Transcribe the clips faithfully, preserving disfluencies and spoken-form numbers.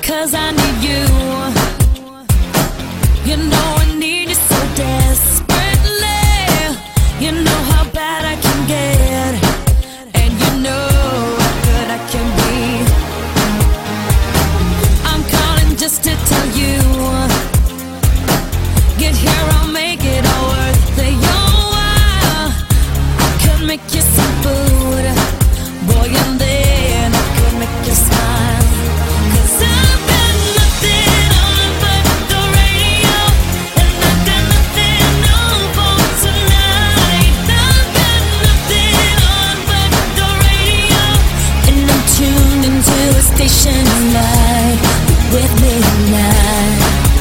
'cause I need you. You know I need you so desperately. You know how bad I can get, and you know how good I can be. I'm calling just to tell you, get here, I'll make it all worth it. Your while, I could make you some food, boy, and then I could make you smile. 'Cause I've got nothing on but the radio, and I've got nothing on for tonight. I've got nothing on but the radio, and I'm tuned into a station tonight with midnight.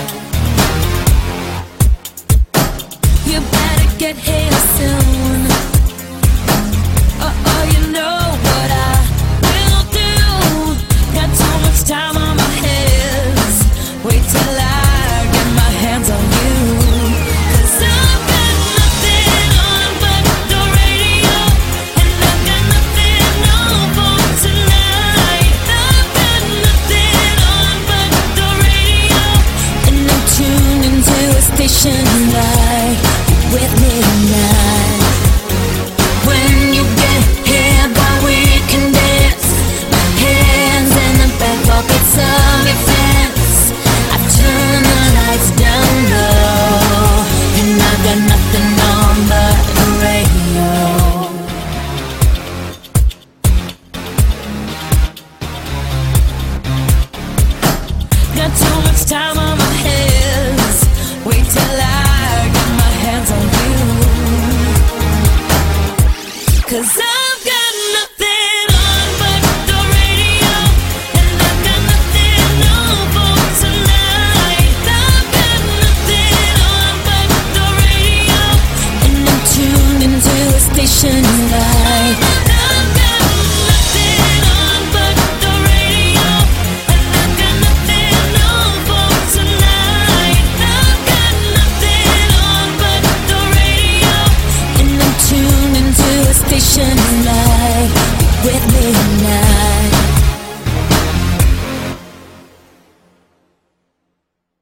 You better get here soon. Oh, oh, you know what I will do. Got so much time on my hands. Wait till I get my hands on you. 'Cause I've got nothing on but the radio, and I've got nothing on for tonight. I've got nothing on but the radio, and I'm tuned into a station tonight with midnight. When you get here, boy, we can dance. My hands in the back pockets of your pants. I turn the lights down low, and I've got nothing on but the radio. Got too much time on my hands. Wait till I get my hands on you. 'Cause I've got nothing on but the radio, and I've got nothing on for tonight. I've got nothing on but the radio, and I'm tuned into a station tonight. I've got nothing on but the radio, and I've got nothing on for tonight. I've got nothing on but the radio, and I'm tuned into a station tonight.